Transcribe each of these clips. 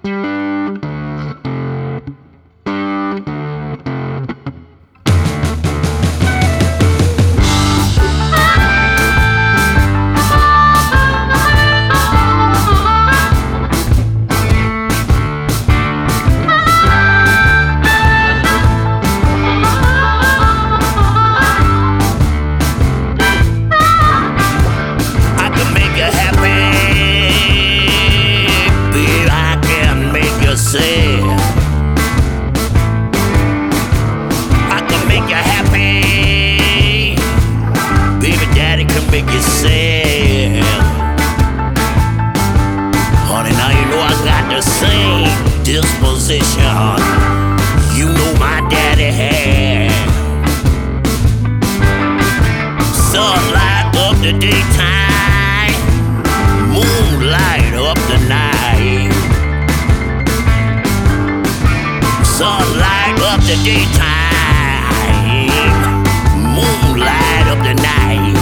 Make you sad. Honey, now you know I got the same disposition you know my daddy had. Sunlight up the daytime, moonlight up the night. Sunlight up the daytime, moonlight up the night.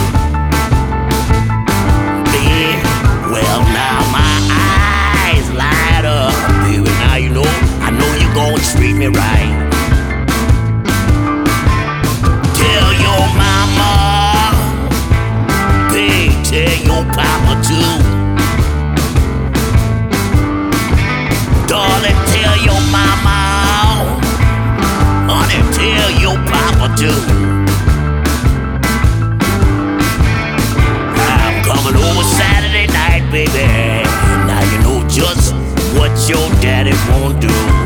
Well, now my eyes light up, baby. Now you know, I know you're gonna treat me right. Tell your mama, babe, tell your papa too. Darling, tell your mama, honey, tell your papa too. I'm coming over Saturday night, baby. Now you know just what your daddy won't do.